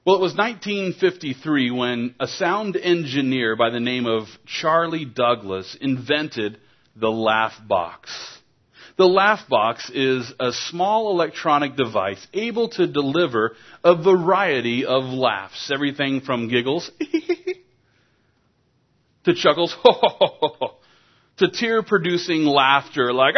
Well, it was 1953 when a sound engineer by the name of Charlie Douglas invented the laugh box. The laugh box is a small electronic device able to deliver a variety of laughs. Everything from giggles to chuckles to tear-producing laughter like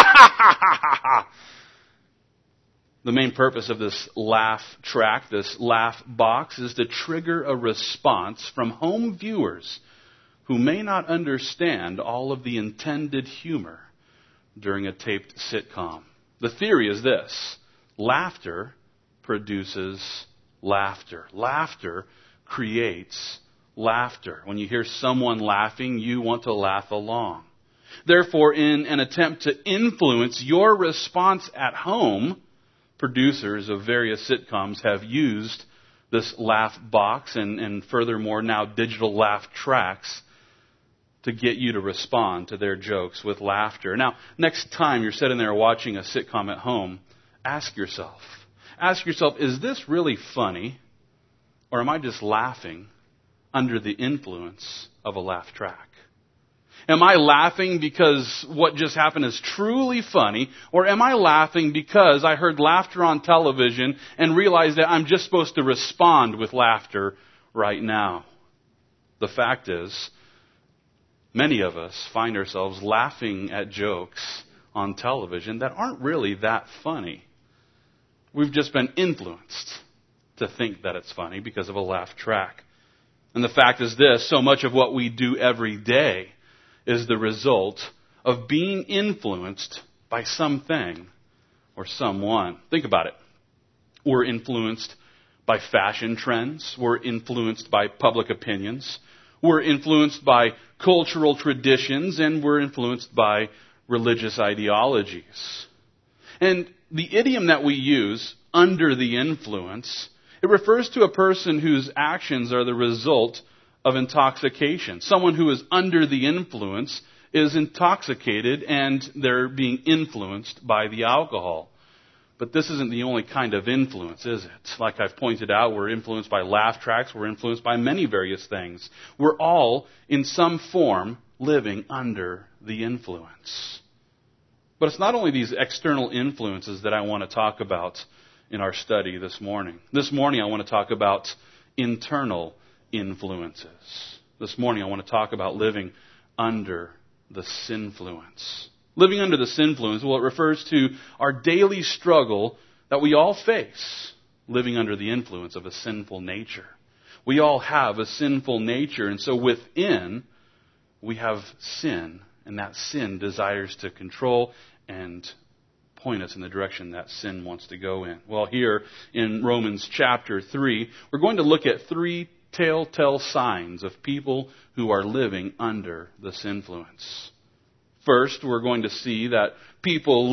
The main purpose of this laugh track, this laugh box, is to trigger a response from home viewers who may not understand all of the intended humor during a taped sitcom. The theory is this: laughter produces laughter. Laughter creates laughter. When you hear someone laughing, you want to laugh along. Therefore, in an attempt to influence your response at home, producers of various sitcoms have used this laugh box and furthermore now digital laugh tracks to get you to respond to their jokes with laughter. Now, next time you're sitting there watching a sitcom at home, ask yourself, is this really funny, or am I just laughing under the influence of a laugh track? Am I laughing because what just happened is truly funny, or am I laughing because I heard laughter on television and realized that I'm just supposed to respond with laughter right now? The fact is, many of us find ourselves laughing at jokes on television that aren't really that funny. We've just been influenced to think that it's funny because of a laugh track. And the fact is this: so much of what we do every day is the result of being influenced by something or someone. Think about it. We're influenced by fashion trends. We're influenced by public opinions. We're influenced by cultural traditions, and we're influenced by religious ideologies. And the idiom that we use, under the influence, it refers to a person whose actions are the result of intoxication. Someone who is under the influence is intoxicated and they're being influenced by the alcohol. But this isn't the only kind of influence, is it? Like I've pointed out, we're influenced by laugh tracks. We're influenced by many various things. We're all, in some form, living under the influence. But it's not only these external influences that I want to talk about in our study this morning. This morning I want to talk about internal influences. This morning I want to talk about living under the sinfluence. Living under the sinfluence, well, it refers to our daily struggle that we all face, living under the influence of a sinful nature. We all have a sinful nature, and so within we have sin, and that sin desires to control and point us in the direction that sin wants to go in. Well, here in Romans chapter 3, we're going to look at three telltale signs of people who are living under this influence. First, we're going to see that people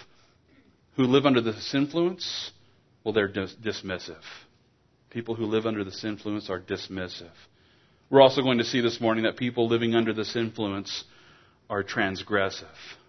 who live under this influence, well, they're dismissive. People who live under this influence are dismissive. We're also going to see this morning that people living under this influence are transgressive.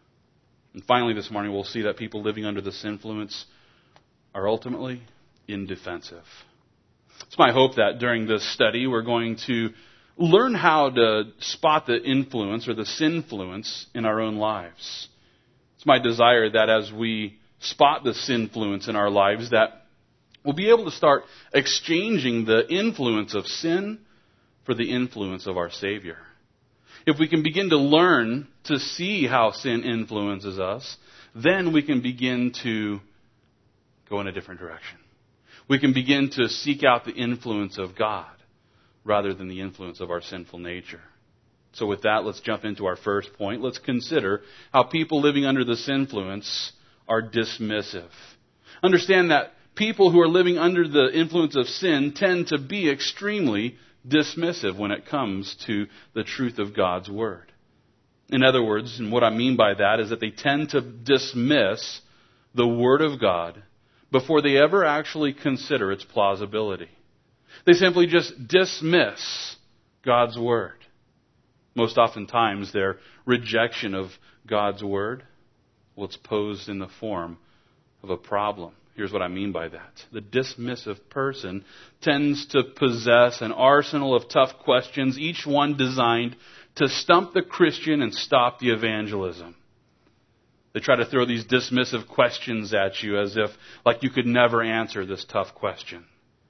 And finally this morning we'll see that people living under this influence are ultimately indefensive. It's my hope that during this study we're going to learn how to spot the influence or the sinfluence in our own lives. It's my desire that as we spot the sinfluence in our lives, that we'll be able to start exchanging the influence of sin for the influence of our Savior. If we can begin to learn to see how sin influences us, then we can begin to go in a different direction. We can begin to seek out the influence of God rather than the influence of our sinful nature. So with that, let's jump into our first point. Let's consider how people living under this influence are dismissive. Understand that people who are living under the influence of sin tend to be extremely dismissive when it comes to the truth of God's Word. In other words, and what I mean by that is that they tend to dismiss the Word of God before they ever actually consider its plausibility. They simply just dismiss God's Word. Most oftentimes, their rejection of God's Word, well, it's posed in the form of a problem. Here's what I mean by that. The dismissive person tends to possess an arsenal of tough questions, each one designed to stump the Christian and stop the evangelism. They try to throw these dismissive questions at you as if, like, you could never answer this tough question.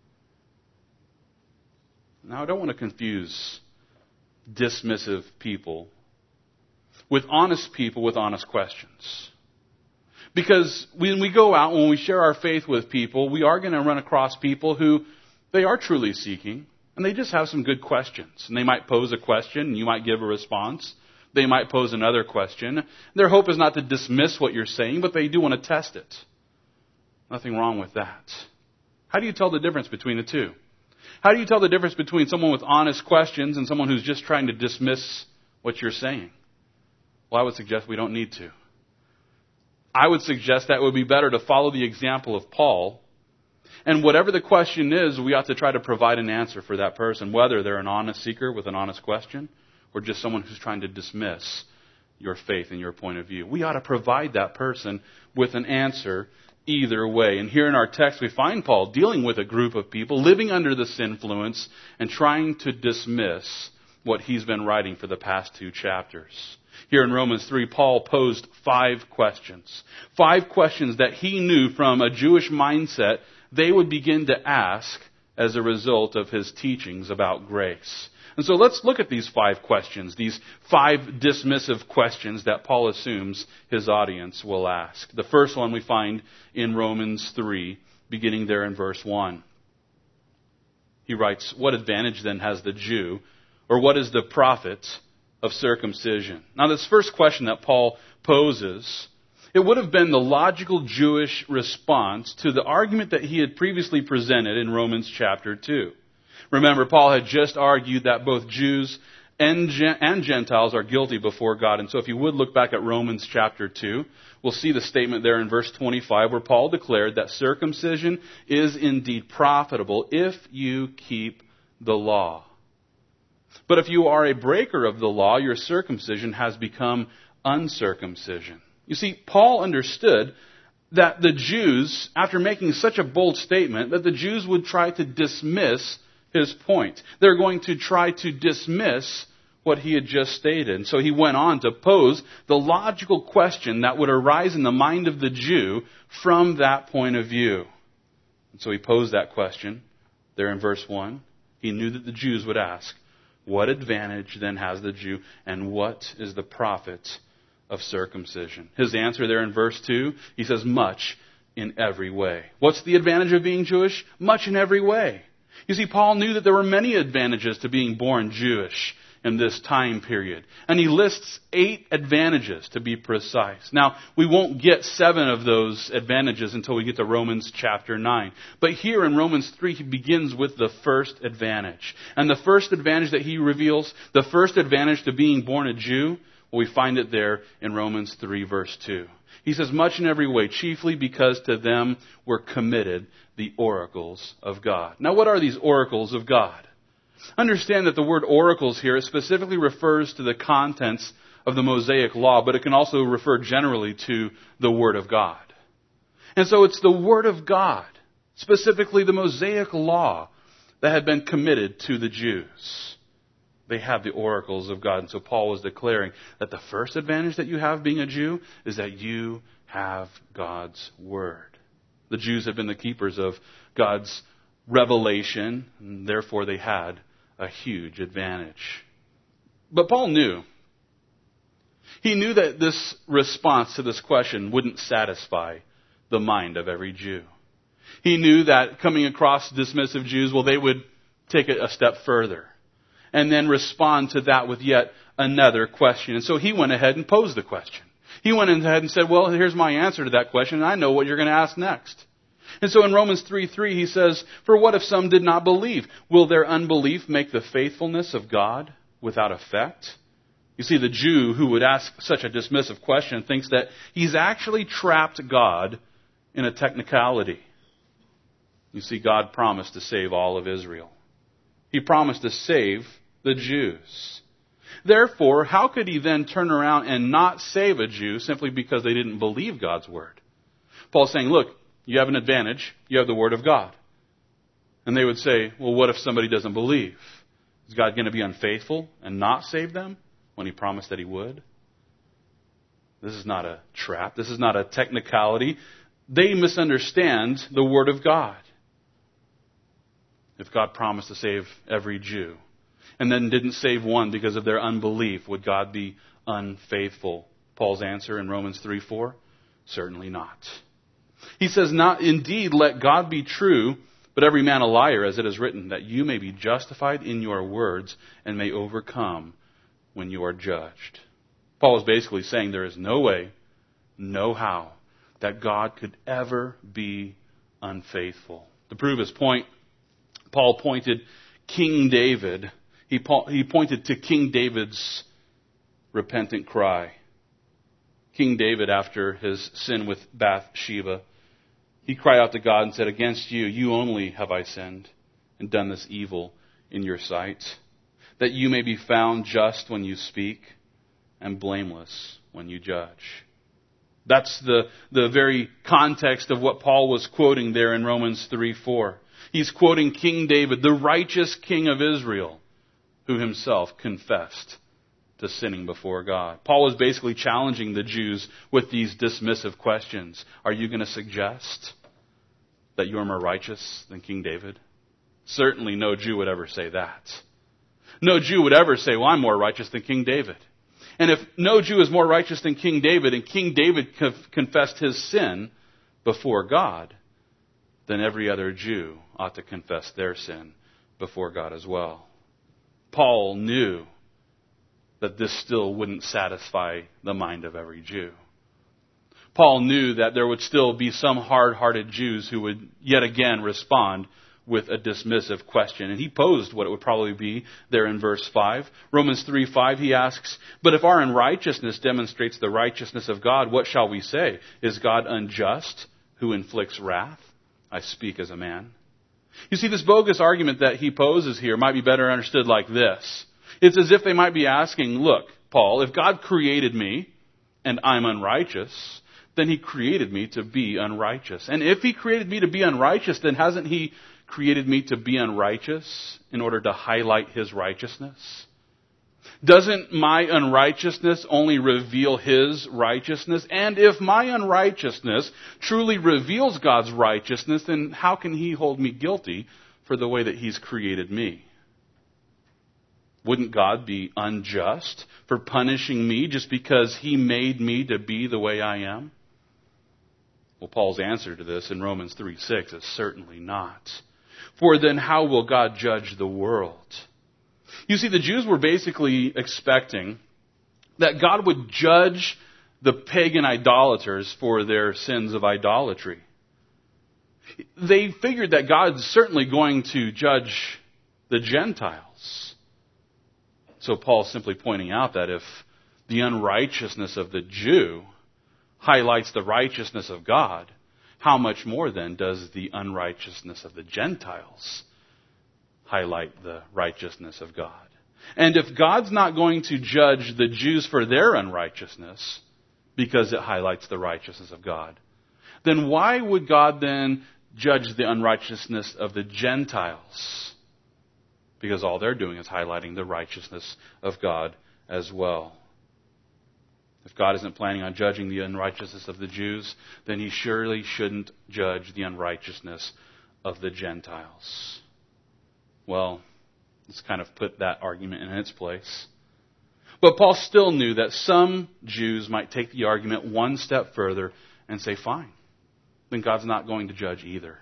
Now, I don't want to confuse dismissive people with honest people with honest questions. Because when we go out, when we share our faith with people, we are going to run across people who they are truly seeking, and they just have some good questions. And they might pose a question, and you might give a response. They might pose another question. Their hope is not to dismiss what you're saying, but they do want to test it. Nothing wrong with that. How do you tell the difference between the two? How do you tell the difference between someone with honest questions and someone who's just trying to dismiss what you're saying? Well, I would suggest we don't need to. I would suggest that it would be better to follow the example of Paul. And whatever the question is, we ought to try to provide an answer for that person, whether they're an honest seeker with an honest question or just someone who's trying to dismiss your faith and your point of view. We ought to provide that person with an answer either way. And here in our text, we find Paul dealing with a group of people living under this influence and trying to dismiss what he's been writing for the past 2 chapters. Here in Romans 3, Paul posed 5 questions. 5 questions that he knew from a Jewish mindset they would begin to ask as a result of his teachings about grace. And so let's look at these 5 questions, these 5 dismissive questions that Paul assumes his audience will ask. The first one we find in Romans 3, beginning there in verse 1. He writes, "What advantage then has the Jew, or what is the profit of circumcision?" Now this first question that Paul poses, it would have been the logical Jewish response to the argument that he had previously presented in Romans chapter 2. Remember, Paul had just argued that both Jews and Gentiles are guilty before God. And so if you would look back at Romans chapter 2, we'll see the statement there in verse 25 where Paul declared that circumcision is indeed profitable if you keep the law. But if you are a breaker of the law, your circumcision has become uncircumcision. You see, Paul understood that the Jews, after making such a bold statement, that the Jews would try to dismiss his point. They're going to try to dismiss what he had just stated. And so he went on to pose the logical question that would arise in the mind of the Jew from that point of view. And so he posed that question there in verse 1. He knew that the Jews would ask, what advantage then has the Jew, and what is the profit of circumcision? His answer there in verse 2, he says, much in every way. What's the advantage of being Jewish? Much in every way. You see, Paul knew that there were many advantages to being born Jewish in this time period. And he lists 8 advantages to be precise. Now, we won't get 7 of those advantages until we get to Romans chapter 9. But here in Romans 3, he begins with the first advantage. And the first advantage that he reveals, the first advantage to being born a Jew, well, we find it there in Romans 3, verse 2. He says, much in every way, chiefly because to them were committed the oracles of God. Now, what are these oracles of God? Understand that the word oracles here specifically refers to the contents of the Mosaic law, but it can also refer generally to the Word of God. And so it's the Word of God, specifically the Mosaic law, that had been committed to the Jews. They have the oracles of God. And so Paul was declaring that the first advantage that you have being a Jew is that you have God's Word. The Jews had been the keepers of God's revelation, and therefore they had a huge advantage. But Paul knew. He knew that this response to this question wouldn't satisfy the mind of every Jew. He knew that coming across dismissive Jews, well, they would take it a step further and then respond to that with yet another question. And so he went ahead and posed the question. He went ahead and said, well, here's my answer to that question, and I know what you're going to ask next. And so in Romans 3:3, he says, for what if some did not believe? Will their unbelief make the faithfulness of God without effect? You see, the Jew who would ask such a dismissive question thinks that he's actually trapped God in a technicality. You see, God promised to save all of Israel. He promised to save the Jews. Therefore, how could he then turn around and not save a Jew simply because they didn't believe God's word? Paul's saying, look, You have an advantage. You have the Word of God. And they would say, well, what if somebody doesn't believe? Is God going to be unfaithful and not save them when He promised that He would? This is not a trap. This is not a technicality. They misunderstand the Word of God. If God promised to save every Jew and then didn't save one because of their unbelief, would God be unfaithful? Paul's answer in Romans 3:4, certainly not. He says, not indeed, let God be true, but every man a liar, as it is written, that you may be justified in your words and may overcome when you are judged. Paul is basically saying there is no way, no how, that God could ever be unfaithful. To prove his point, Paul pointed King David. He pointed to King David's repentant cry. King David, after his sin with Bathsheba, he cried out to God and said, against you, you only have I sinned and done this evil in your sight, that you may be found just when you speak and blameless when you judge. That's the very context of what Paul was quoting there in Romans 3:4. He's quoting King David, the righteous king of Israel, who himself confessed to sinning before God. Paul was basically challenging the Jews with these dismissive questions. Are you going to suggest that you are more righteous than King David? Certainly no Jew would ever say that. No Jew would ever say, well, I'm more righteous than King David. And if no Jew is more righteous than King David, and King David confessed his sin before God, then every other Jew ought to confess their sin before God as well. Paul knew that this still wouldn't satisfy the mind of every Jew. Paul knew that there would still be some hard-hearted Jews who would yet again respond with a dismissive question. And he posed what it would probably be there in verse 5. Romans 3:5, he asks, but if our unrighteousness demonstrates the righteousness of God, what shall we say? Is God unjust who inflicts wrath? I speak as a man. You see, this bogus argument that he poses here might be better understood like this. It's as if they might be asking, look, Paul, if God created me and I'm unrighteous, then He created me to be unrighteous. And if He created me to be unrighteous, then hasn't He created me to be unrighteous in order to highlight His righteousness? Doesn't my unrighteousness only reveal His righteousness? And if my unrighteousness truly reveals God's righteousness, then how can He hold me guilty for the way that He's created me? Wouldn't God be unjust for punishing me just because He made me to be the way I am? Well, Paul's answer to this in Romans 3:6 is certainly not. For then how will God judge the world? You see, the Jews were basically expecting that God would judge the pagan idolaters for their sins of idolatry. They figured that God's certainly going to judge the Gentiles. So Paul's simply pointing out that if the unrighteousness of the Jew highlights the righteousness of God, how much more then does the unrighteousness of the Gentiles highlight the righteousness of God? And if God's not going to judge the Jews for their unrighteousness because it highlights the righteousness of God, then why would God then judge the unrighteousness of the Gentiles? Because all they're doing is highlighting the righteousness of God as well. If God isn't planning on judging the unrighteousness of the Jews, then He surely shouldn't judge the unrighteousness of the Gentiles. Well, let's kind of put that argument in its place. But Paul still knew that some Jews might take the argument one step further and say, fine, then God's not going to judge either.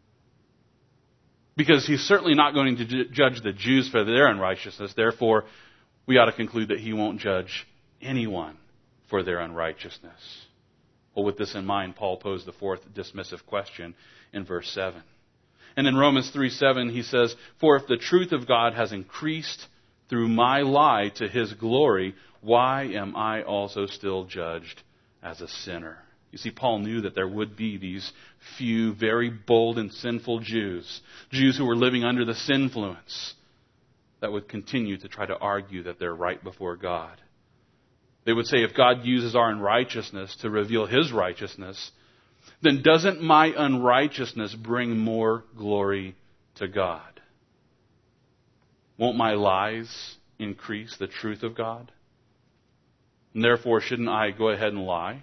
Because He's certainly not going to judge the Jews for their unrighteousness. Therefore, we ought to conclude that He won't judge anyone for their unrighteousness. Well, with this in mind, Paul posed the fourth dismissive question in verse 7. And in Romans 3:7, he says, for if the truth of God has increased through my lie to His glory, why am I also still judged as a sinner? You see, Paul knew that there would be these few very bold and sinful Jews who were living under the sinfluence, that would continue to try to argue that they're right before God. They would say if God uses our unrighteousness to reveal His righteousness, then doesn't my unrighteousness bring more glory to God? Won't my lies increase the truth of God? And therefore, shouldn't I go ahead and lie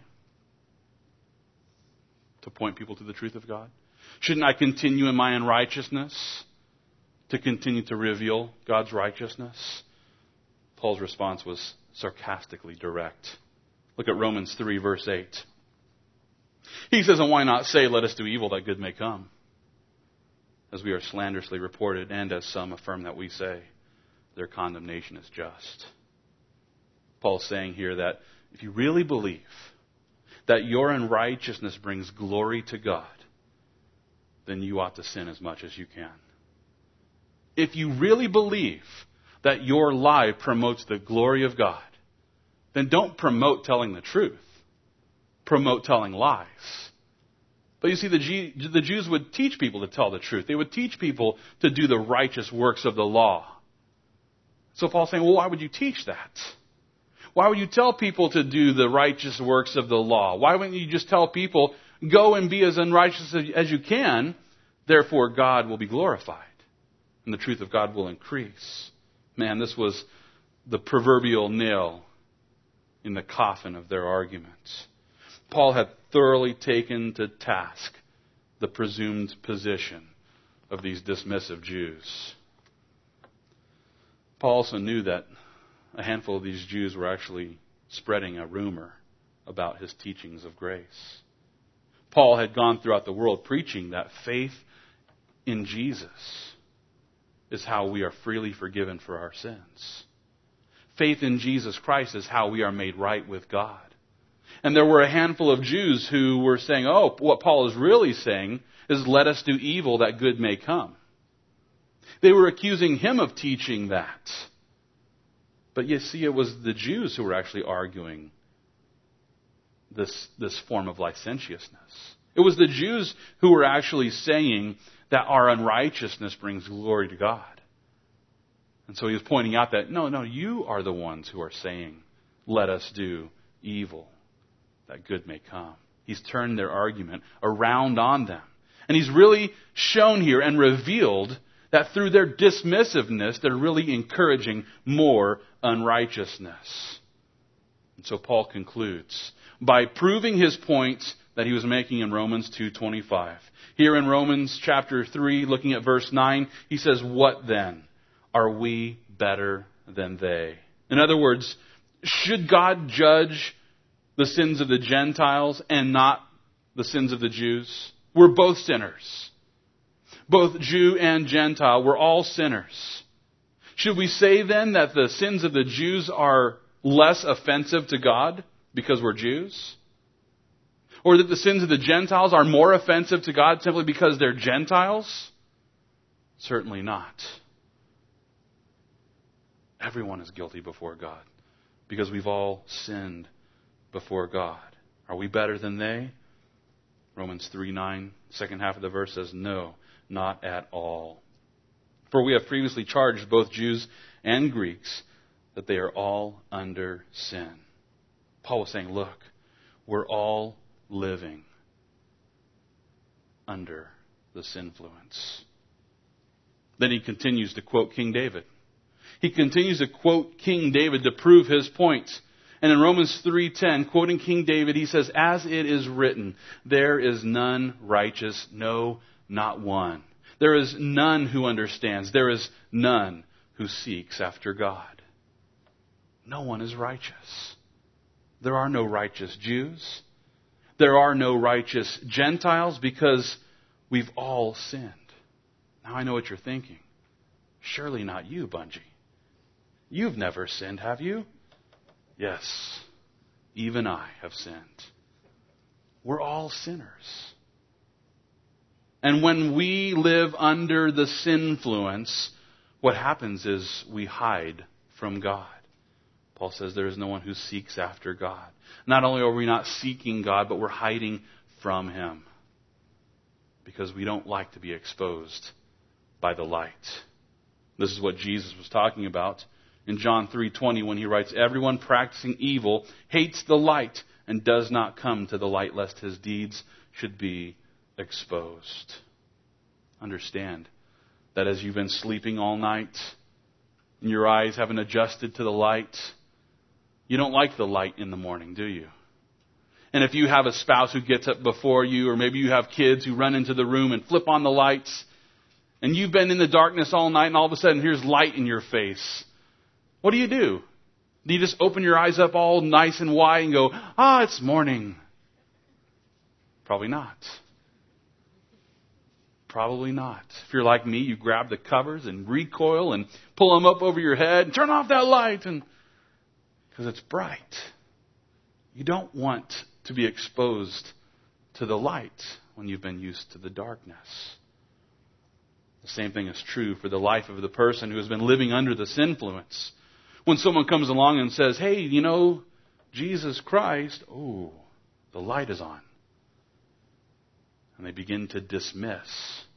to point people to the truth of God? Shouldn't I continue in my unrighteousness to continue to reveal God's righteousness? Paul's response was sarcastically direct. Look at Romans 3, verse 8. He says, and why not say, let us do evil that good may come? As we are slanderously reported, and as some affirm that we say, their condemnation is just. Paul's saying here that if you really believe that your unrighteousness brings glory to God, then you ought to sin as much as you can. If you really believe that your lie promotes the glory of God, then don't promote telling the truth. Promote telling lies. But you see, the Jews would teach people to tell the truth. They would teach people to do the righteous works of the law. So Paul's saying, well, why would you teach that? Why would you tell people to do the righteous works of the law? Why wouldn't you just tell people, go and be as unrighteous as you can, therefore God will be glorified, and the truth of God will increase? Man, this was the proverbial nail in the coffin of their arguments. Paul had thoroughly taken to task the presumed position of these dismissive Jews. Paul also knew that a handful of these Jews were actually spreading a rumor about his teachings of grace. Paul had gone throughout the world preaching that faith in Jesus is how we are freely forgiven for our sins. Faith in Jesus Christ is how we are made right with God. And there were a handful of Jews who were saying, oh, what Paul is really saying is let us do evil that good may come. They were accusing him of teaching that. But you see, it was the Jews who were actually arguing this form of licentiousness. It was the Jews who were actually saying that our unrighteousness brings glory to God. And so he was pointing out that, no, you are the ones who are saying, let us do evil that good may come. He's turned their argument around on them. And he's really shown here and revealed that through their dismissiveness, they're really encouraging more unrighteousness. And so Paul concludes by proving his points that he was making in Romans 2:25. Here in Romans chapter 3, looking at verse 9, he says, what then? Are we better than they? In other words, should God judge the sins of the Gentiles and not the sins of the Jews? We're both sinners. Both Jew and Gentile, we're all sinners. Should we say then that the sins of the Jews are less offensive to God because we're Jews? Or that the sins of the Gentiles are more offensive to God simply because they're Gentiles? Certainly not. Everyone is guilty before God because we've all sinned before God. Are we better than they? Romans 3:9, second half of the verse says, no, not at all. For we have previously charged both Jews and Greeks that they are all under sin. Paul was saying, look, we're all living under this influence. Then he continues to quote King David. He continues to quote King David to prove his point. And in Romans 3:10, quoting King David, he says, as it is written, there is none righteous, no, not one. There is none who understands. There is none who seeks after God. No one is righteous. There are no righteous Jews. There are no righteous Gentiles because we've all sinned. Now I know what you're thinking. Surely not you, Bungie. You've never sinned, have you? Yes, even I have sinned. We're all sinners. And when we live under the sinfluence, what happens is we hide from God. Paul says there is no one who seeks after God. Not only are we not seeking God, but we're hiding from Him because we don't like to be exposed by the light. This is what Jesus was talking about in John 3:20 when he writes, everyone practicing evil hates the light and does not come to the light lest his deeds should be exposed. Understand that as you've been sleeping all night and your eyes haven't adjusted to the light, you don't like the light in the morning, do you? And if you have a spouse who gets up before you, or maybe you have kids who run into the room and flip on the lights, and you've been in the darkness all night and all of a sudden here's light in your face, what do? Do you just open your eyes up all nice and wide and go, it's morning? Probably not. Probably not. If you're like me, you grab the covers and recoil and pull them up over your head and turn off that light, and because it's bright. You don't want to be exposed to the light when you've been used to the darkness. The same thing is true for the life of the person who has been living under this influence. When someone comes along and says, hey, Jesus Christ, the light is on. And they begin to dismiss.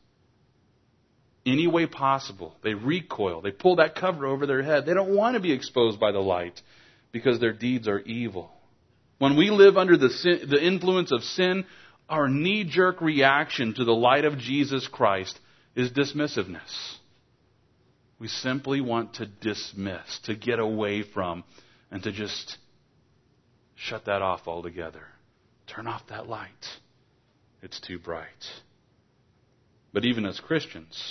Any way possible, they recoil. They pull that cover over their head. They don't want to be exposed by the light because their deeds are evil. When we live under the influence of sin, our knee-jerk reaction to the light of Jesus Christ is dismissiveness. We simply want to dismiss, to get away from, and to just shut that off altogether. Turn off that light. It's too bright. But even as Christians,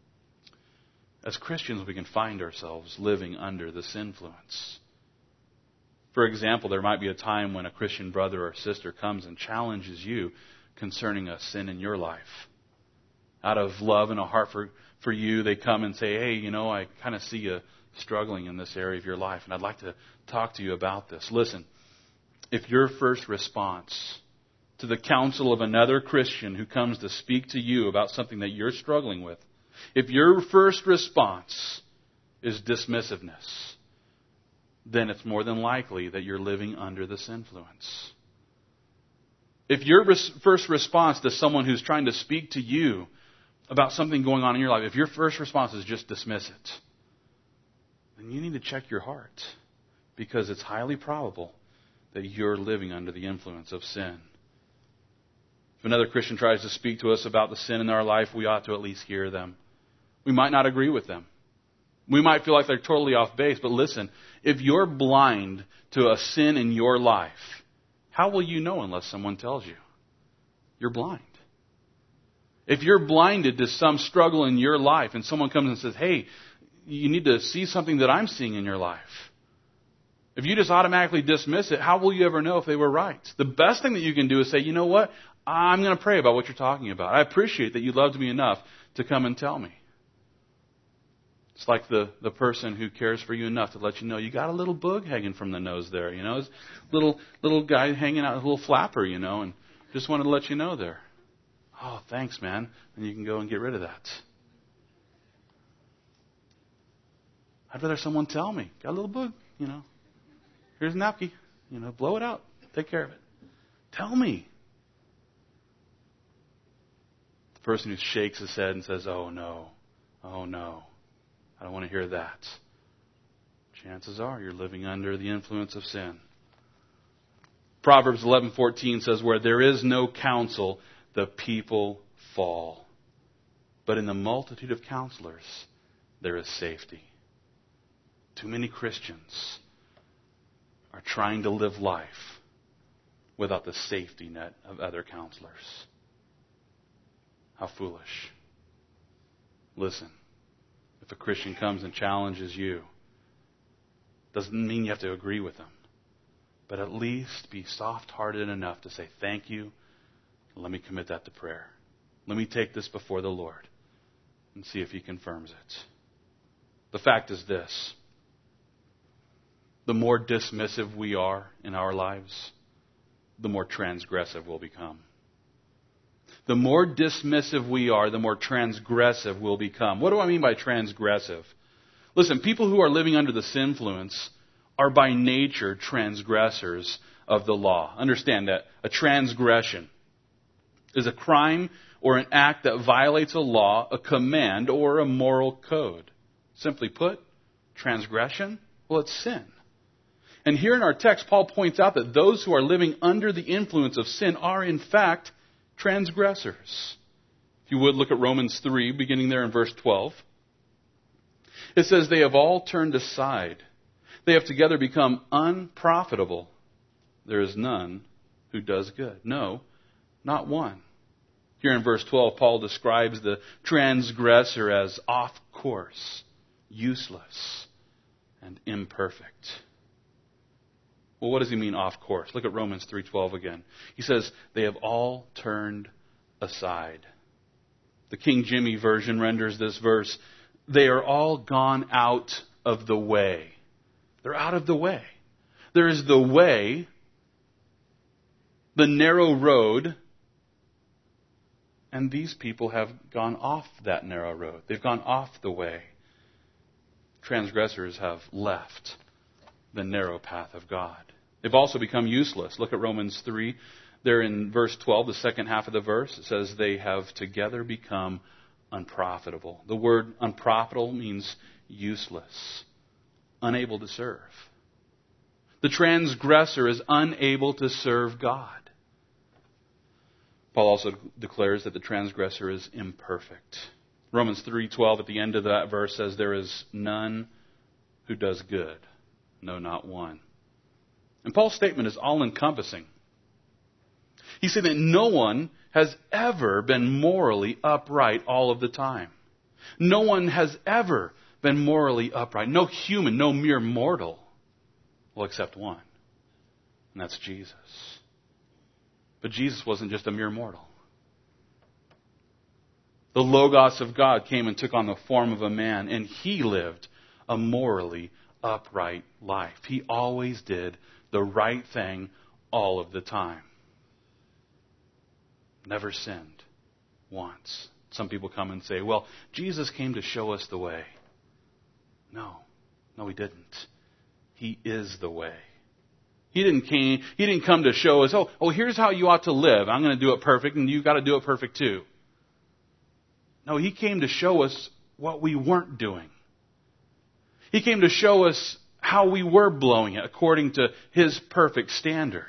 we can find ourselves living under this influence. For example, there might be a time when a Christian brother or sister comes and challenges you concerning a sin in your life. Out of love and a heart for you, they come and say, hey, I kind of see you struggling in this area of your life, and I'd like to talk to you about this. Listen, if your first response to the counsel of another Christian who comes to speak to you about something that you're struggling with, if your first response is dismissiveness, then it's more than likely that you're living under this influence. If your first response to someone who's trying to speak to you about something going on in your life, if your first response is just dismiss it, then you need to check your heart, because it's highly probable that you're living under the influence of sin. If another Christian tries to speak to us about the sin in our life, we ought to at least hear them. We might not agree with them. We might feel like they're totally off base, but listen, if you're blind to a sin in your life, how will you know unless someone tells you? You're blind. If you're blinded to some struggle in your life and someone comes and says, hey, you need to see something that I'm seeing in your life, if you just automatically dismiss it, how will you ever know if they were right? The best thing that you can do is say, you know what? I'm going to pray about what you're talking about. I appreciate that you loved me enough to come and tell me. It's like the person who cares for you enough to let you know you got a little bug hanging from the nose there, It's little guy hanging out, a little flapper, and just wanted to let you know there. Oh, thanks, man. And you can go and get rid of that. I'd rather someone tell me, got a little bug, Here's a napkin, blow it out. Take care of it. Tell me. The person who shakes his head and says, oh no, I don't want to hear that. Chances are you're living under the influence of sin. Proverbs 11:14 says, where there is no counsel, the people fall. But in the multitude of counselors, there is safety. Too many Christians are trying to live life without the safety net of other counselors. How foolish. Listen. If a Christian comes and challenges you, doesn't mean you have to agree with them. But at least be soft-hearted enough to say, thank you, and let me commit that to prayer. Let me take this before the Lord and see if He confirms it. The fact is this. The more dismissive we are in our lives, the more transgressive we'll become. The more dismissive we are, the more transgressive we'll become. What do I mean by transgressive? Listen, people who are living under this influence are by nature transgressors of the law. Understand that a transgression is a crime or an act that violates a law, a command, or a moral code. Simply put, transgression, it's sin. And here in our text, Paul points out that those who are living under the influence of sin are in fact transgressors. If you would, look at Romans 3, beginning there in verse 12. It says, they have all turned aside. They have together become unprofitable. There is none who does good. No, not one. Here in verse 12, Paul describes the transgressor as off course, useless, and imperfect. Well, what does he mean off course? Look at Romans 3:12 again. He says, they have all turned aside. The King Jimmy version renders this verse, they are all gone out of the way. They're out of the way. There is the way, the narrow road, and these people have gone off that narrow road. They've gone off the way. Transgressors have left the narrow path of God. They've also become useless. Look at Romans 3. There in verse 12, the second half of the verse, it says they have together become unprofitable. The word unprofitable means useless, unable to serve. The transgressor is unable to serve God. Paul also declares that the transgressor is imperfect. Romans 3:12 at the end of that verse says, there is none who does good, no, not one. And Paul's statement is all-encompassing. He said that no one has ever been morally upright all of the time. No one has ever been morally upright. No human, no mere mortal. Well, except one. And that's Jesus. But Jesus wasn't just a mere mortal. The Logos of God came and took on the form of a man, and He lived a morally upright life. He always did the right thing all of the time. Never sinned once. Some people come and say, well, Jesus came to show us the way. No, He didn't. He is the way. He didn't come to show us, here's how you ought to live. I'm going to do it perfect, and you've got to do it perfect too. No, He came to show us what we weren't doing. He came to show us how we were blowing it according to His perfect standard.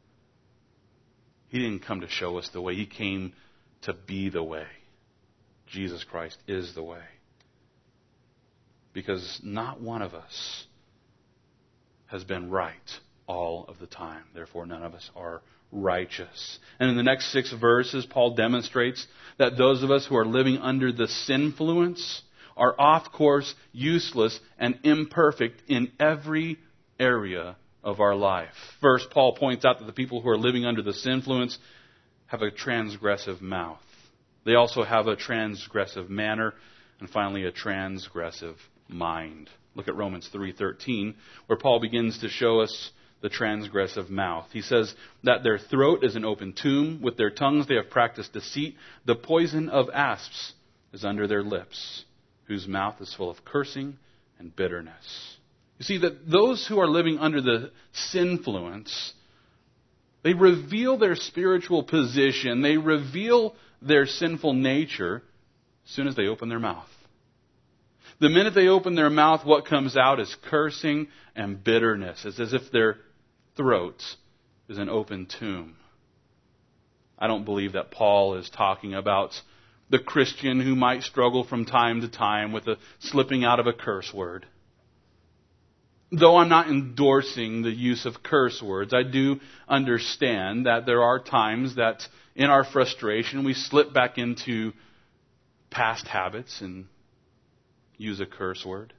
He didn't come to show us the way. He came to be the way. Jesus Christ is the way. Because not one of us has been right all of the time. Therefore, none of us are righteous. And in the next 6 verses, Paul demonstrates that those of us who are living under the sinfluence are off course, useless, and imperfect in every area of our life. First, Paul points out that the people who are living under the sinfluence have a transgressive mouth. They also have a transgressive manner, and finally a transgressive mind. Look at Romans 3:13, where Paul begins to show us the transgressive mouth. He says that their throat is an open tomb. With their tongues they have practiced deceit. The poison of asps is under their lips, whose mouth is full of cursing and bitterness. You see that those who are living under the sinfluence, they reveal their spiritual position. They reveal their sinful nature as soon as they open their mouth. The minute they open their mouth, what comes out is cursing and bitterness. It's as if their throat is an open tomb. I don't believe that Paul is talking about the Christian who might struggle from time to time with slipping out of a curse word. Though I'm not endorsing the use of curse words, I do understand that there are times that in our frustration we slip back into past habits and use a curse word.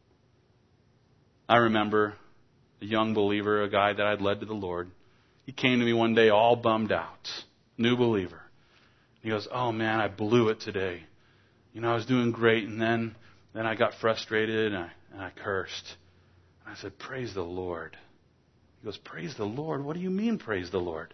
I remember a young believer, a guy that I'd led to the Lord. He came to me one day all bummed out, new believer. He goes, oh man, I blew it today. I was doing great, and then I got frustrated and I cursed. And I said, praise the Lord. He goes, praise the Lord? What do you mean, praise the Lord?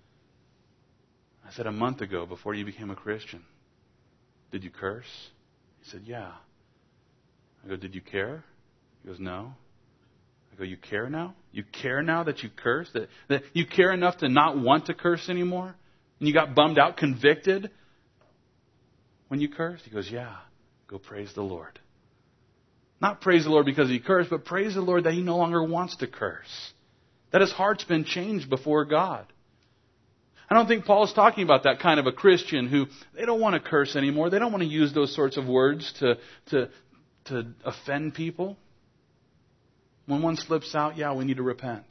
I said, a month ago, before you became a Christian, did you curse? He said, yeah. I go, did you care? He goes, no. I go, you care now? You care now that you curse? That you care enough to not want to curse anymore? And you got bummed out, convicted when you cursed? He goes, yeah. Go praise the Lord. Not praise the Lord because he cursed, but praise the Lord that he no longer wants to curse. That his heart's been changed before God. I don't think Paul's talking about that kind of a Christian who they don't want to curse anymore. They don't want to use those sorts of words to offend people. When one slips out, yeah, we need to repent.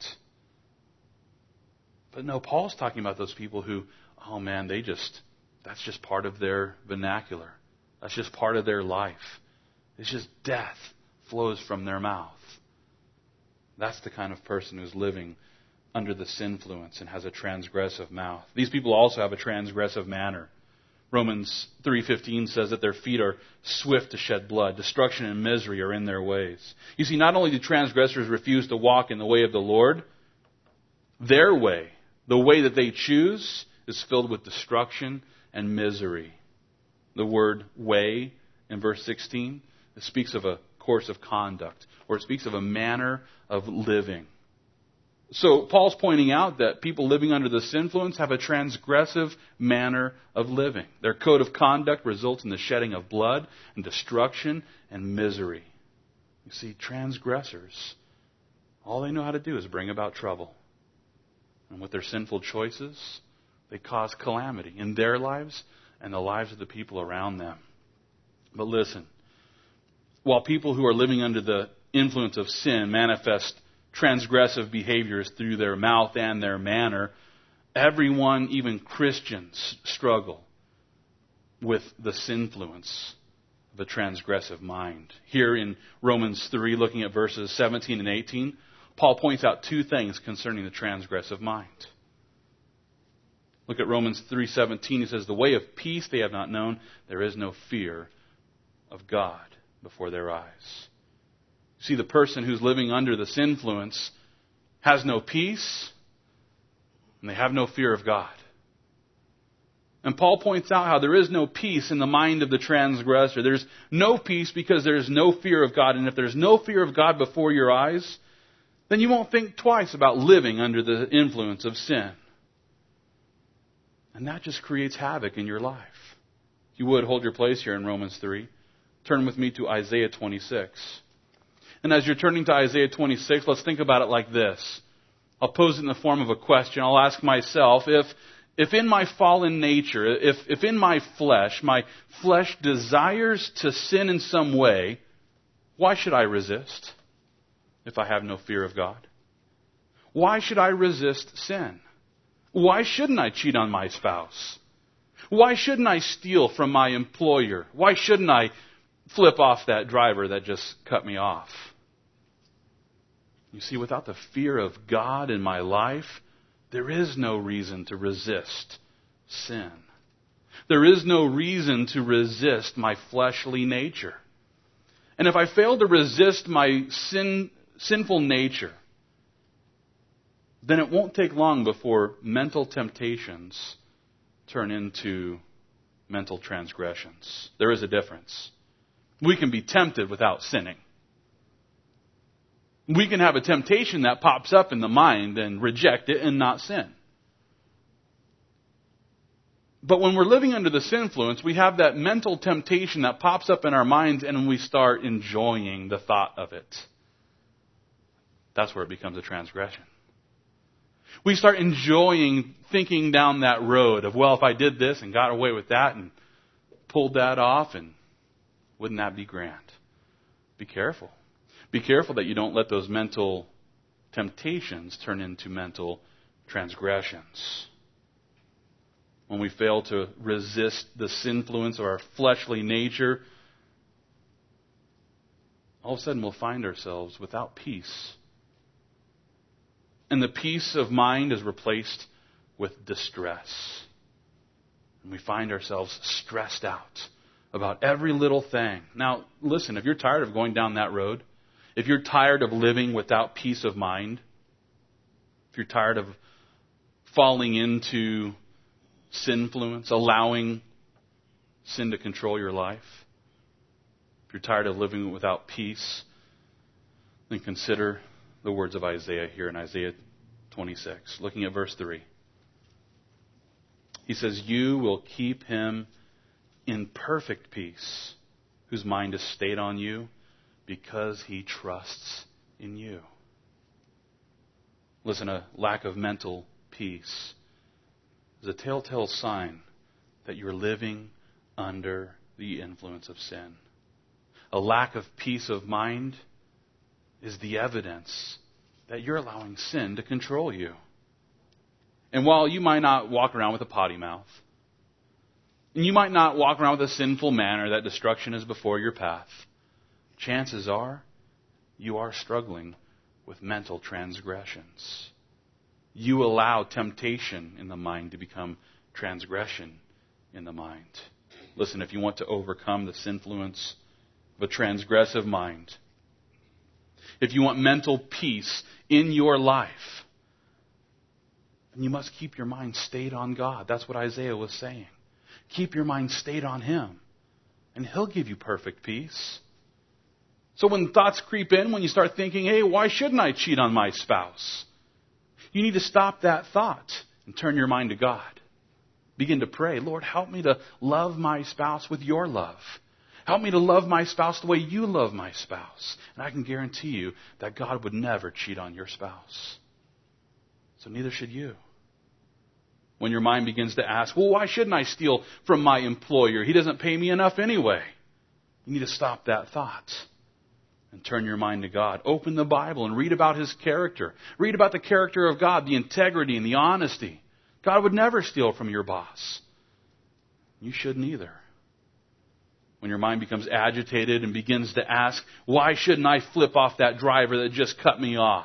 But no, Paul's talking about those people who, oh man, that's just part of their vernacular. That's just part of their life. It's just death flows from their mouth. That's the kind of person who's living under this influence and has a transgressive mouth. These people also have a transgressive manner. Romans 3:15 says that their feet are swift to shed blood. Destruction and misery are in their ways. You see, not only do transgressors refuse to walk in the way of the Lord, their way, the way that they choose, is filled with destruction and misery. The word way in verse 16, it speaks of a course of conduct, or it speaks of a manner of living. So Paul's pointing out that people living under this influence have a transgressive manner of living. Their code of conduct results in the shedding of blood and destruction and misery. You see, transgressors, all they know how to do is bring about trouble. And with their sinful choices, they cause calamity in their lives and the lives of the people around them. But listen, while people who are living under the influence of sin manifest transgressive behaviors through their mouth and their manner, everyone, even Christians, struggle with this influence of a transgressive mind. Here in Romans 3, looking at verses 17 and 18, Paul points out two things concerning the transgressive mind. Look at Romans 3:17. He says, "The way of peace they have not known. There is no fear of God before their eyes." See, the person who's living under this influence has no peace, and they have no fear of God. And Paul points out how there is no peace in the mind of the transgressor. There's no peace because there's no fear of God. And if there's no fear of God before your eyes, then you won't think twice about living under the influence of sin. And that just creates havoc in your life. If you would, hold your place here in Romans 3. Turn with me to Isaiah 26. And as you're turning to Isaiah 26, let's think about it like this. I'll pose it in the form of a question. I'll ask myself, if in my fallen nature, if in my flesh desires to sin in some way, why should I resist if I have no fear of God? Why should I resist sin? Why shouldn't I cheat on my spouse? Why shouldn't I steal from my employer? Why shouldn't I flip off that driver that just cut me off? You see, without the fear of God in my life, there is no reason to resist sin. There is no reason to resist my fleshly nature. And if I fail to resist my sinful nature, then it won't take long before mental temptations turn into mental transgressions. There is a difference. We can be tempted without sinning. We can have a temptation that pops up in the mind and reject it and not sin. But when we're living under this influence, we have that mental temptation that pops up in our minds and we start enjoying the thought of it. That's where it becomes a transgression. We start enjoying thinking down that road of, well, if I did this and got away with that and pulled that off, and wouldn't that be grand? Be careful. Be careful that you don't let those mental temptations turn into mental transgressions. When we fail to resist this influence of our fleshly nature, all of a sudden we'll find ourselves without peace. And the peace of mind is replaced with distress. And we find ourselves stressed out about every little thing. Now, listen, if you're tired of going down that road, if you're tired of living without peace of mind, if you're tired of falling into sinfluence, allowing sin to control your life, if you're tired of living without peace, then consider the words of Isaiah here in Isaiah 26, looking at verse 3. He says, "You will keep him in perfect peace, whose mind is stayed on you, because he trusts in you." Listen, a lack of mental peace is a telltale sign that you're living under the influence of sin. A lack of peace of mind is the evidence that you're allowing sin to control you. And while you might not walk around with a potty mouth, and you might not walk around with a sinful manner that destruction is before your path, chances are you are struggling with mental transgressions. You allow temptation in the mind to become transgression in the mind. Listen, if you want to overcome this influence of a transgressive mind, if you want mental peace in your life, then you must keep your mind stayed on God. That's what Isaiah was saying. Keep your mind stayed on Him, and He'll give you perfect peace. So when thoughts creep in, when you start thinking, hey, why shouldn't I cheat on my spouse? You need to stop that thought and turn your mind to God. Begin to pray, Lord, help me to love my spouse with your love. Help me to love my spouse the way you love my spouse. And I can guarantee you that God would never cheat on your spouse. So neither should you. When your mind begins to ask, well, why shouldn't I steal from my employer? He doesn't pay me enough anyway. You need to stop that thought and turn your mind to God. Open the Bible and read about His character. Read about the character of God, the integrity and the honesty. God would never steal from your boss. You shouldn't either. When your mind becomes agitated and begins to ask, why shouldn't I flip off that driver that just cut me off?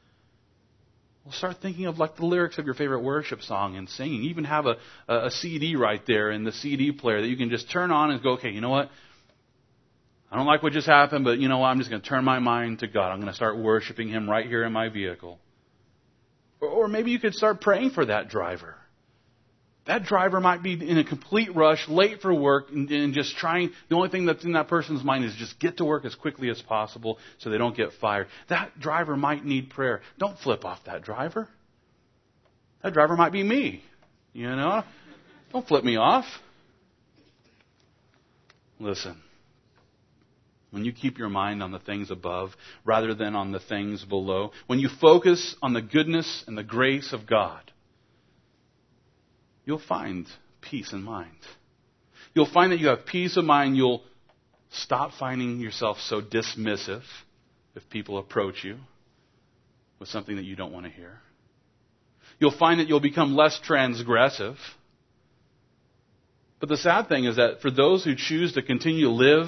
Well, start thinking of like the lyrics of your favorite worship song and singing. Even have a CD right there in the CD player that you can just turn on and go, okay, you know what? I don't like what just happened, but you know what? I'm just going to turn my mind to God. I'm going to start worshiping Him right here in my vehicle. Or maybe you could start praying for that driver. That driver might be in a complete rush, late for work, and just trying. The only thing that's in that person's mind is just get to work as quickly as possible so they don't get fired. That driver might need prayer. Don't flip off that driver. That driver might be me. You know? Don't flip me off. Listen. When you keep your mind on the things above rather than on the things below, when you focus on the goodness and the grace of God, you'll find peace in mind. You'll find that you have peace of mind. You'll stop finding yourself so dismissive if people approach you with something that you don't want to hear. You'll find that you'll become less transgressive. But the sad thing is that for those who choose to continue to live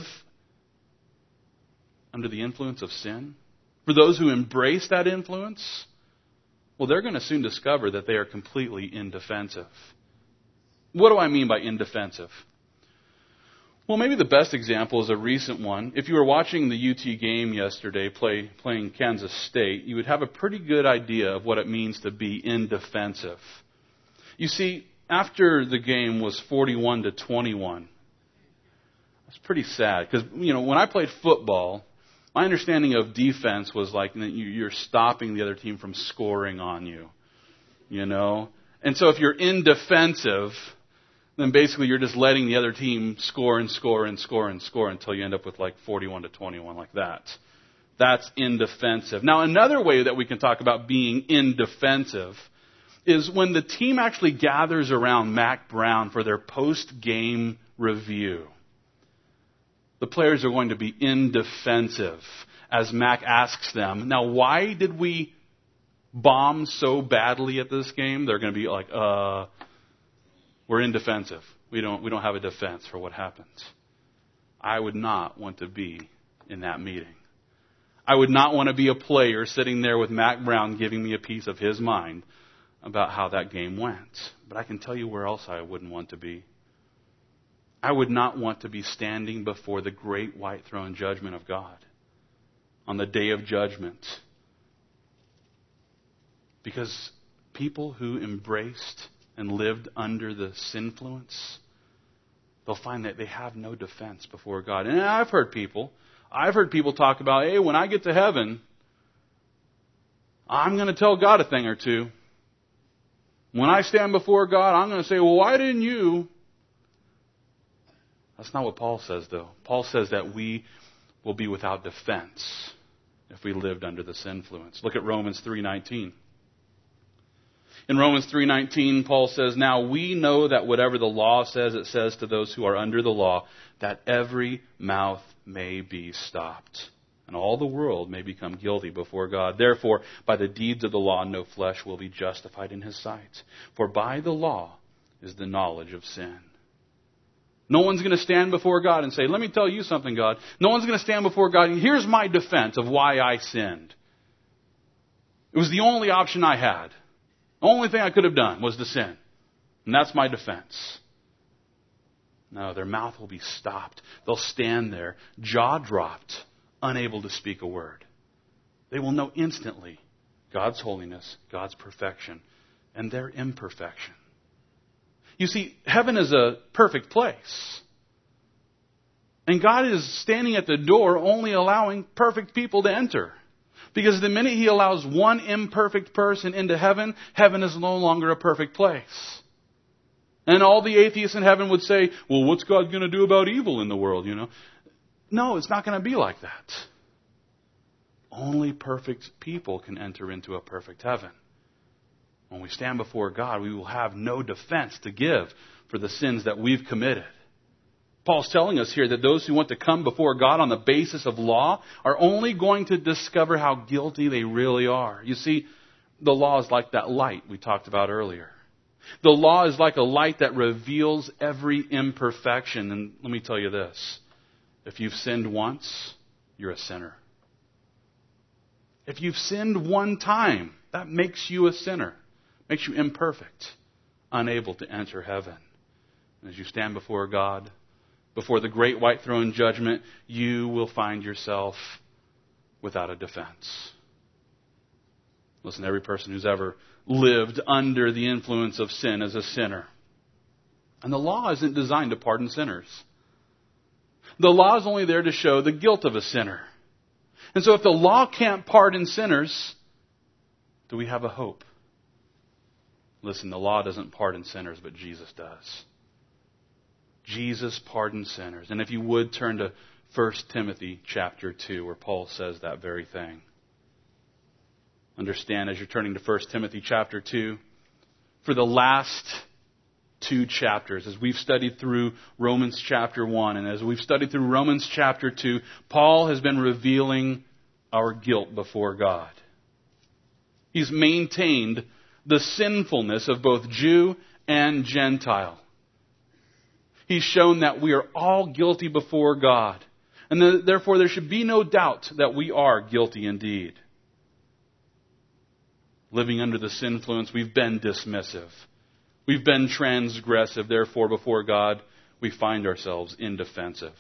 under the influence of sin, for those who embrace that influence, well, they're going to soon discover that they are completely indefensive. What do I mean by indefensive? Well, maybe the best example is a recent one. If you were watching the UT game yesterday playing Kansas State, you would have a pretty good idea of what it means to be indefensive. You see, after the game was 41-21, that's pretty sad because, you know, when I played football, my understanding of defense was like you're stopping the other team from scoring on you, you know. And so if you're indefensive, then basically you're just letting the other team score and score and score and score until you end up with like 41-21 like that. That's indefensive. Now, another way that we can talk about being indefensive is when the team actually gathers around Mack Brown for their post-game review. The players are going to be indefensive as Mack asks them, now why did we bomb so badly at this game? They're going to be like, we're indefensive. We don't have a defense for what happened. I would not want to be in that meeting. I would not want to be a player sitting there with Mack Brown giving me a piece of his mind about how that game went. But I can tell you where else I wouldn't want to be. I would not want to be standing before the great white throne judgment of God on the day of judgment. Because people who embraced and lived under this influence, they'll find that they have no defense before God. And I've heard people talk about, hey, when I get to heaven, I'm going to tell God a thing or two. When I stand before God, I'm going to say, well, why didn't you? That's not what Paul says, though. Paul says that we will be without defense if we lived under this influence. Look at Romans 3:19. In Romans 3:19, Paul says, "Now we know that whatever the law says, it says to those who are under the law, that every mouth may be stopped, and all the world may become guilty before God. Therefore, by the deeds of the law, no flesh will be justified in his sight. For by the law is the knowledge of sin." No one's going to stand before God and say, "Let me tell you something, God." No one's going to stand before God. Here's my defense of why I sinned. It was the only option I had. The only thing I could have done was to sin. And that's my defense. No, their mouth will be stopped. They'll stand there, jaw dropped, unable to speak a word. They will know instantly God's holiness, God's perfection, and their imperfection. You see, heaven is a perfect place. And God is standing at the door only allowing perfect people to enter. Because the minute He allows one imperfect person into heaven, heaven is no longer a perfect place. And all the atheists in heaven would say, "Well, what's God going to do about evil in the world, you know?" No, it's not going to be like that. Only perfect people can enter into a perfect heaven. When we stand before God, we will have no defense to give for the sins that we've committed. Paul's telling us here that those who want to come before God on the basis of law are only going to discover how guilty they really are. You see, the law is like that light we talked about earlier. The law is like a light that reveals every imperfection. And let me tell you this. If you've sinned once, you're a sinner. If you've sinned one time, that makes you a sinner. Makes you imperfect, unable to enter heaven. And as you stand before God, before the great white throne judgment, you will find yourself without a defense. Listen, every person who's ever lived under the influence of sin is a sinner. And the law isn't designed to pardon sinners. The law is only there to show the guilt of a sinner. And so if the law can't pardon sinners, do we have a hope? Listen, the law doesn't pardon sinners, but Jesus does. Jesus pardons sinners. And if you would turn to 1 Timothy chapter 2, where Paul says that very thing. Understand, as you're turning to 1 Timothy chapter 2, for the last 2 chapters, as we've studied through Romans chapter 1, and as we've studied through Romans chapter 2, Paul has been revealing our guilt before God. He's maintained the sinfulness of both Jew and Gentile. He's shown that we are all guilty before God. And therefore there should be no doubt that we are guilty indeed. Living under the sin influence, we've been dismissive. We've been transgressive. Therefore, before God, we find ourselves indefensive.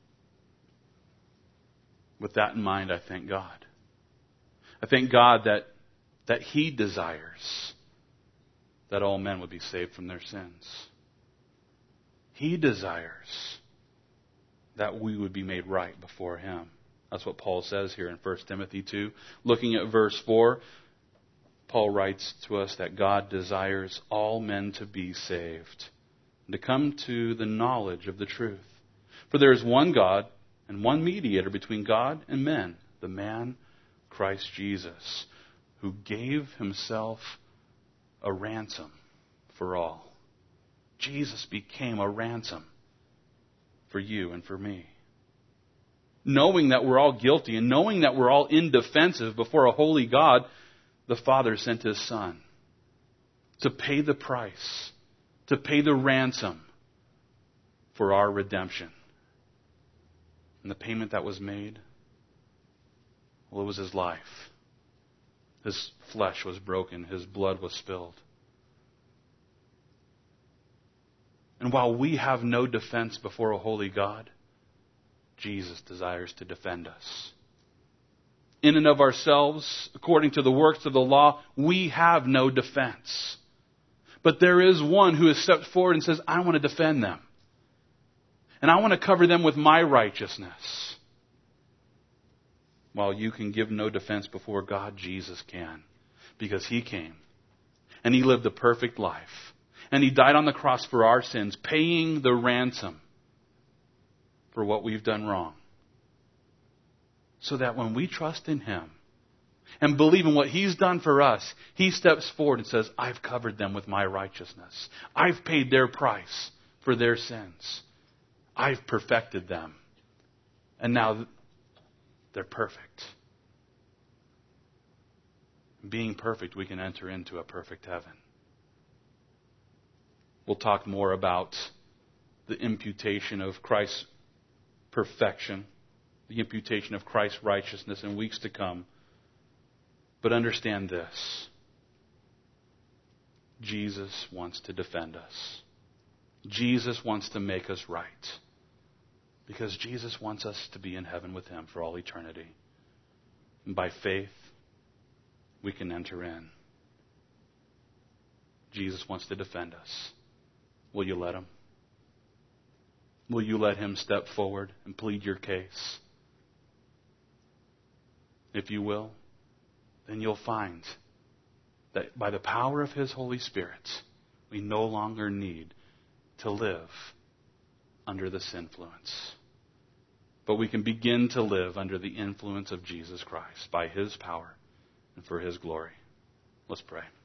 With that in mind, I thank God. I thank God that He desires that all men would be saved from their sins. He desires that we would be made right before Him. That's what Paul says here in 1 Timothy 2. Looking at verse 4, Paul writes to us that God desires all men to be saved and to come to the knowledge of the truth. For there is one God and one mediator between God and men, the man Christ Jesus, who gave Himself a ransom for all. Jesus became a ransom for you and for me. Knowing that we're all guilty and knowing that we're all indefensive before a holy God, the Father sent His Son to pay the price, to pay the ransom for our redemption. And the payment that was made, well, it was His life. His flesh was broken. His blood was spilled. And while we have no defense before a holy God, Jesus desires to defend us. In and of ourselves, according to the works of the law, we have no defense. But there is one who has stepped forward and says, I want to defend them. And I want to cover them with my righteousness. While you can give no defense before God, Jesus can. Because He came. And He lived a perfect life. And He died on the cross for our sins, paying the ransom for what we've done wrong. So that when we trust in Him, and believe in what He's done for us, He steps forward and says, I've covered them with my righteousness. I've paid their price for their sins. I've perfected them. And now they're perfect. Being perfect, we can enter into a perfect heaven. We'll talk more about the imputation of Christ's perfection, the imputation of Christ's righteousness in weeks to come. But understand this. Jesus wants to defend us. Jesus wants to make us right. Because Jesus wants us to be in heaven with Him for all eternity. And by faith, we can enter in. Jesus wants to defend us. Will you let Him? Will you let Him step forward and plead your case? If you will, then you'll find that by the power of His Holy Spirit, we no longer need to live under this influence. But we can begin to live under the influence of Jesus Christ by His power and for His glory. Let's pray.